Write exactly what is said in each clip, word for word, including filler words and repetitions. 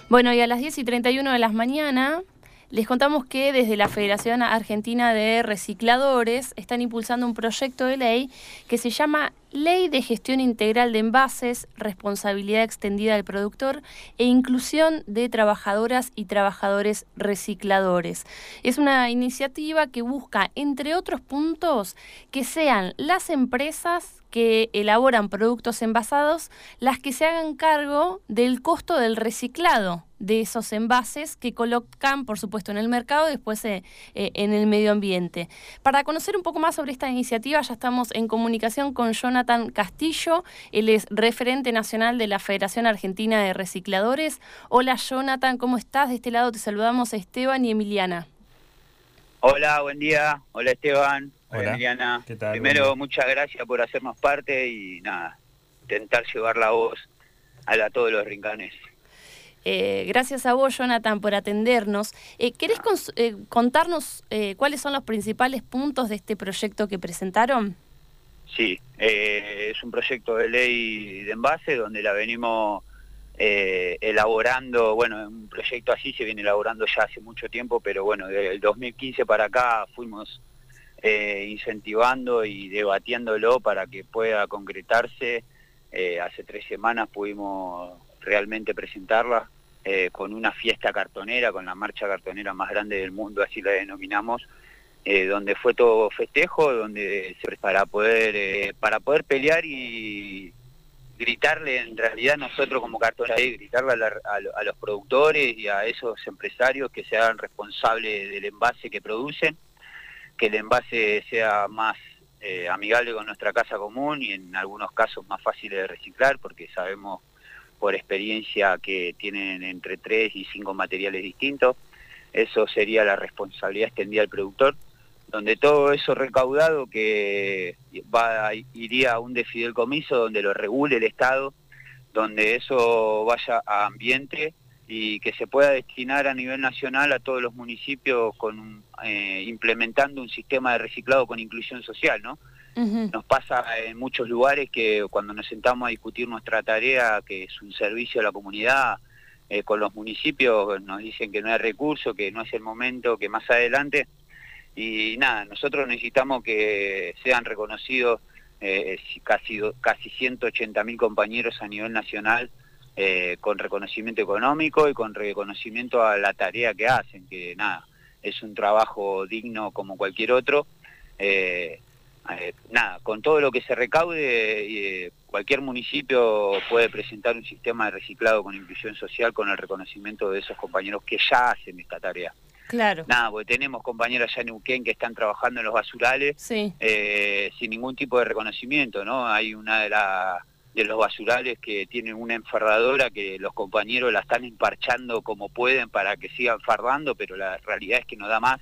Bueno, y a las diez y treinta y uno de la mañana les contamos que desde la Federación Argentina de Recicladores están impulsando un proyecto de ley que se llama Ley de Gestión Integral de Envases, Responsabilidad Extendida del Productor e Inclusión de Trabajadoras y Trabajadores Recicladores. Es una iniciativa que busca, entre otros puntos, que sean las empresas que elaboran productos envasados las que se hagan cargo del costo del reciclado de esos envases que colocan, por supuesto, en el mercado y después eh, eh, en el medio ambiente. Para conocer un poco más sobre esta iniciativa, ya estamos en comunicación con Jonathan Castillo. Él es referente nacional de la Federación Argentina de Recicladores. Hola, Jonathan, ¿cómo estás? De este lado te saludamos Esteban y Emiliana. Hola, buen día. Hola, Esteban. Hola, Hola, Emiliana. ¿qué tal? Primero, muchas gracias por hacernos parte y nada, intentar llevar la voz a, la, a todos los rincaneses. Eh, gracias a vos, Jonathan, por atendernos. Eh, ¿Querés cons eh, contarnos eh, cuáles son los principales puntos de este proyecto que presentaron? Sí, eh, es un proyecto de ley de envase donde la venimos eh, elaborando. Bueno, un proyecto así se viene elaborando ya hace mucho tiempo, pero bueno, desde el dos mil quince para acá fuimos eh, incentivando y debatiéndolo para que pueda concretarse. Eh, hace tres semanas pudimos realmente presentarla. Eh, con una fiesta cartonera, con la marcha cartonera más grande del mundo, así la denominamos, eh, donde fue todo festejo, donde se, para poder eh, para poder pelear y gritarle, en realidad nosotros como cartoneros, gritarle a, la, a, a los productores y a esos empresarios que se hagan responsables del envase que producen, que el envase sea más eh, amigable con nuestra casa común y en algunos casos más fácil de reciclar, porque sabemos por experiencia que tienen entre tres y cinco materiales distintos. Eso sería la responsabilidad extendida del productor, donde todo eso recaudado que va iría a un fideicomiso donde lo regule el Estado, donde eso vaya a ambiente y que se pueda destinar a nivel nacional a todos los municipios con eh, implementando un sistema de reciclado con inclusión social, ¿no? Uh-huh. Nos pasa en muchos lugares que cuando nos sentamos a discutir nuestra tarea, que es un servicio a la comunidad, eh, con los municipios nos dicen que no hay recursos, que no es el momento, que más adelante. Y nada, nosotros necesitamos que sean reconocidos eh, casi, casi ciento ochenta mil compañeros a nivel nacional, eh, con reconocimiento económico y con reconocimiento a la tarea que hacen, que nada, es un trabajo digno como cualquier otro. Eh, Eh, nada, con todo lo que se recaude, eh, cualquier municipio puede presentar un sistema de reciclado con inclusión social con el reconocimiento de esos compañeros que ya hacen esta tarea. Claro. Nada, porque tenemos compañeros allá en Neuquén que están trabajando en los basurales, sí. eh, sin ningún tipo de reconocimiento, ¿no? Hay una de, la, de los basurales que tienen una enfardadora que los compañeros la están emparchando como pueden para que sigan fardando, pero la realidad es que no da más.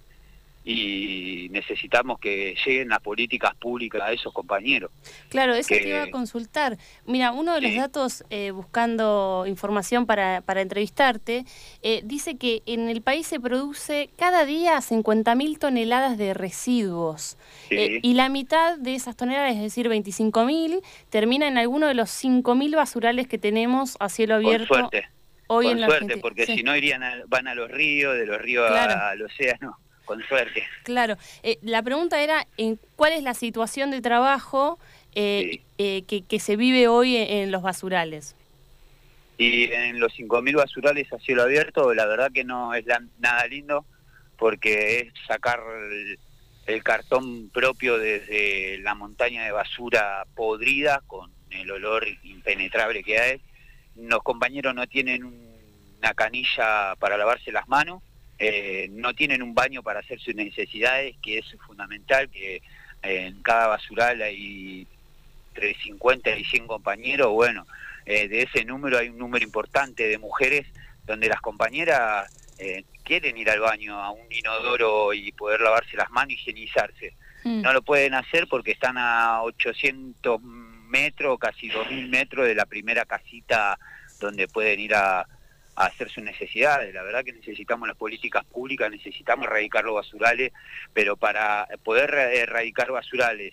Y necesitamos que lleguen las políticas públicas a esos compañeros. Claro, eso que... te iba a consultar. Mira, uno de los sí. datos, eh, buscando información para, para entrevistarte, eh, dice que en el país se produce cada día cincuenta mil toneladas de residuos. Sí. Eh, y la mitad de esas toneladas, es decir, veinticinco mil, termina en alguno de los cinco mil basurales que tenemos a cielo abierto. Con suerte, hoy con en la suerte Argentina. porque sí. si no irían a, van a los ríos, de los ríos claro. a, al océano. Con suerte. Claro. Eh, la pregunta era, ¿en cuál es la situación de trabajo eh, sí. eh, que, que se vive hoy en, en los basurales? Y en los cinco mil basurales a cielo abierto, la verdad que no es la, nada lindo, porque es sacar el, el cartón propio desde la montaña de basura podrida, con el olor impenetrable que hay. Los compañeros no tienen una canilla para lavarse las manos. Eh, no tienen un baño para hacer sus necesidades, que es fundamental, que eh, en cada basural hay entre cincuenta y cien compañeros. Bueno, eh, de ese número hay un número importante de mujeres donde las compañeras eh, quieren ir al baño, a un inodoro y poder lavarse las manos y higienizarse. Mm. No lo pueden hacer porque están a ochocientos metros, casi dos mil metros de la primera casita donde pueden ir a a hacer sus necesidades. La verdad que necesitamos las políticas públicas, necesitamos erradicar los basurales, pero para poder erradicar basurales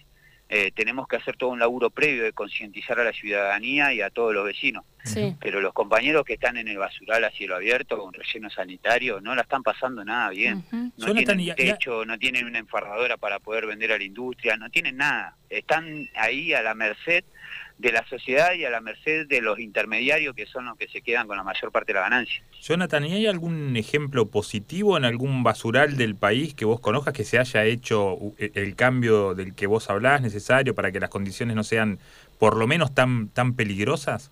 eh, tenemos que hacer todo un laburo previo de concientizar a la ciudadanía y a todos los vecinos. Sí. Pero los compañeros que están en el basural a cielo abierto, con relleno sanitario, no la están pasando nada bien. Uh-huh. No Jonathan, tienen techo, no tienen una enfarradora para poder vender a la industria, no tienen nada. Están ahí a la merced de la sociedad y a la merced de los intermediarios, que son los que se quedan con la mayor parte de la ganancia. Jonathan, ¿y hay algún ejemplo positivo en algún basural del país que vos conozcas que se haya hecho el cambio del que vos hablás necesario para que las condiciones no sean por lo menos tan, tan peligrosas?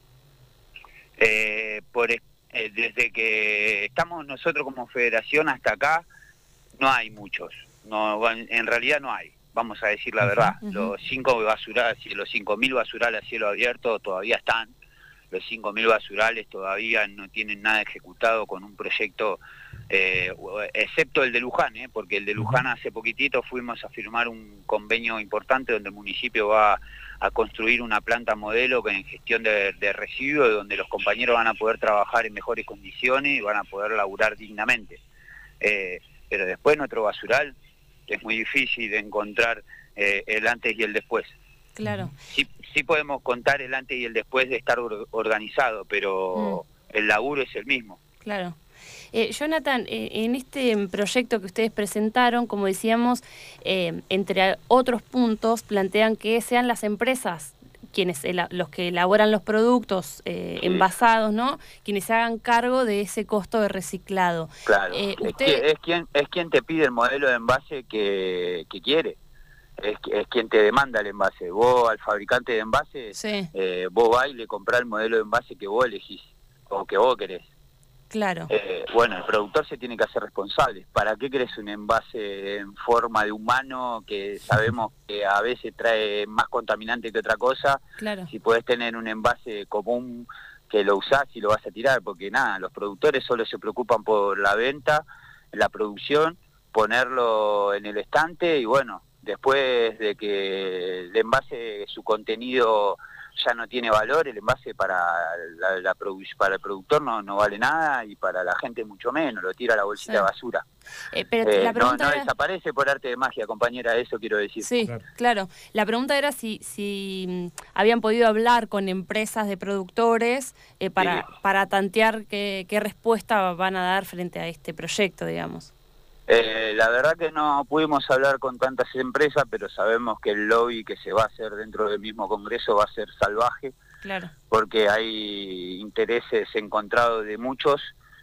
Eh, por, eh, desde que estamos nosotros como federación hasta acá, no hay muchos. No, en realidad no hay. Vamos a decir la uh-huh, verdad, uh-huh. Los cinco basurales, los cinco mil basurales a cielo abierto todavía están, los cinco mil basurales todavía no tienen nada ejecutado con un proyecto, eh, excepto el de Luján, eh, porque el de Luján hace poquitito fuimos a firmar un convenio importante donde el municipio va a construir una planta modelo en gestión de, de residuos, donde los compañeros van a poder trabajar en mejores condiciones y van a poder laburar dignamente. Eh, pero después nuestro basural es muy difícil de encontrar eh, el antes y el después. Claro. Sí, sí podemos contar el antes y el después de estar or organizado, pero mm. el laburo es el mismo. Claro. Eh, Jonathan, eh, en este proyecto que ustedes presentaron, como decíamos, eh, entre otros puntos, plantean que sean las empresas quienes los que elaboran los productos eh, sí. envasados, ¿no? Quienes se hagan cargo de ese costo de reciclado. Claro, eh, usted... es, es, quien, es quien te pide el modelo de envase que, que quiere, es, es quien te demanda el envase. Vos al fabricante de envases, sí. eh, vos vas y le comprás el modelo de envase que vos elegís, o que vos querés. Claro. Eh, bueno, el productor se tiene que hacer responsable. ¿Para qué querés un envase en forma de humano que sabemos que a veces trae más contaminante que otra cosa? Claro. Si podés tener un envase común que lo usás y lo vas a tirar, porque nada, los productores solo se preocupan por la venta, la producción, ponerlo en el estante y bueno, después de que el envase, su contenido ya no tiene valor, el envase para la, la para el productor no, no vale nada y para la gente mucho menos, lo tira a la bolsita sí. de basura. Eh, pero eh, la pregunta no, no era... desaparece por arte de magia, compañera, eso quiero decir. Sí, claro. claro. La pregunta era si, si habían podido hablar con empresas de productores eh, para, sí. para tantear qué, qué respuesta van a dar frente a este proyecto, digamos. Eh, la verdad que no pudimos hablar con tantas empresas, pero sabemos que el lobby que se va a hacer dentro del mismo Congreso va a ser salvaje, claro. porque hay intereses encontrados de muchos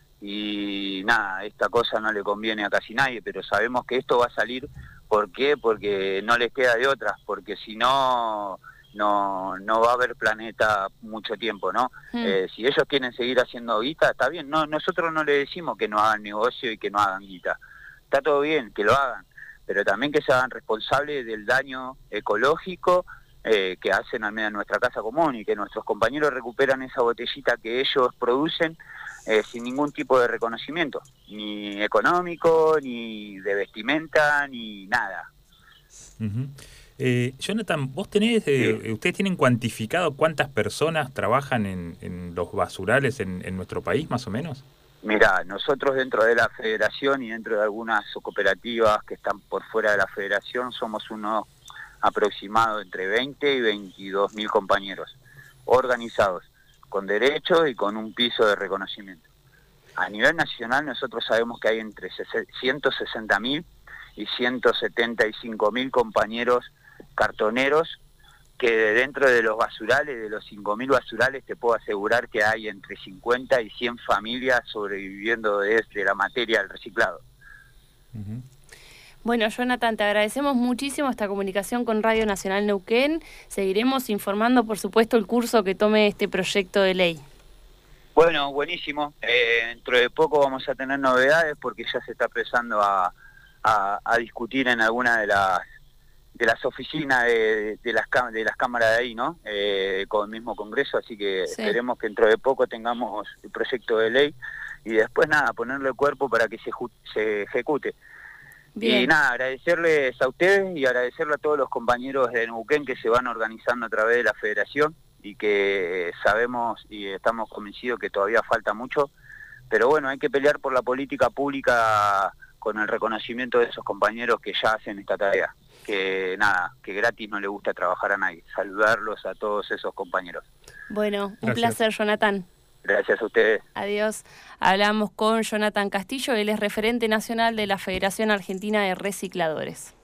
y nada, esta cosa no le conviene a casi nadie, pero sabemos que esto va a salir. ¿Por qué? Porque no les queda de otras, porque si no, no, no va a haber planeta mucho tiempo, ¿no? Hmm. Eh, si ellos quieren seguir haciendo guita, está bien, no, nosotros no le decimos que no hagan negocio y que no hagan guita. Está todo bien, que lo hagan, pero también que se hagan responsables del daño ecológico eh, que hacen al menos en nuestra casa común y que nuestros compañeros recuperan esa botellita que ellos producen eh, sin ningún tipo de reconocimiento, ni económico, ni de vestimenta, ni nada. Uh-huh. eh, Jonathan, ¿vos tenés, eh, sí. ustedes tienen cuantificado cuántas personas trabajan en, en los basurales en, en nuestro país, más o menos? Mirá, nosotros dentro de la federación y dentro de algunas cooperativas que están por fuera de la federación somos unos aproximados entre veinte y veintidós mil compañeros organizados, con derechos y con un piso de reconocimiento. A nivel nacional nosotros sabemos que hay entre ciento sesenta mil y ciento setenta y cinco mil compañeros cartoneros que dentro de los basurales, de los cinco mil basurales, te puedo asegurar que hay entre cincuenta y cien familias sobreviviendo desde la materia del reciclado. Uh-huh. Bueno, Jonathan, te agradecemos muchísimo esta comunicación con Radio Nacional Neuquén. Seguiremos informando, por supuesto, el curso que tome este proyecto de ley. Bueno, buenísimo. Eh, dentro de poco vamos a tener novedades porque ya se está empezando a, a, a discutir en alguna de las de las oficinas de, de, las, de las cámaras de ahí, ¿no? Eh, con el mismo Congreso, así que sí. Esperemos que dentro de poco tengamos el proyecto de ley y después nada, ponerle el cuerpo para que se, se ejecute. Bien. Y nada, agradecerles a ustedes y agradecerle a todos los compañeros de Neuquén que se van organizando a través de la federación y que sabemos y estamos convencidos que todavía falta mucho, pero bueno, hay que pelear por la política pública con el reconocimiento de esos compañeros que ya hacen esta tarea, que nada, que gratis no le gusta trabajar a nadie. Saludarlos a todos esos compañeros. Bueno, un Gracias. placer, Jonathan. Gracias a ustedes. Adiós. Hablamos con Jonathan Castillo, él es referente nacional de la Federación Argentina de Recicladores.